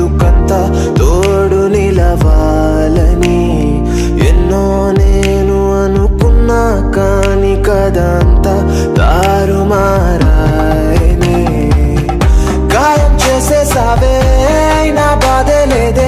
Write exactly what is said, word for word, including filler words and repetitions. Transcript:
బతుకంతా తోడు నిలవాలని ఎన్నో నేను అనుకున్నా కాని కదంతా తారుమారాయనే గాయం చేసేసావే నా బాధే లేదే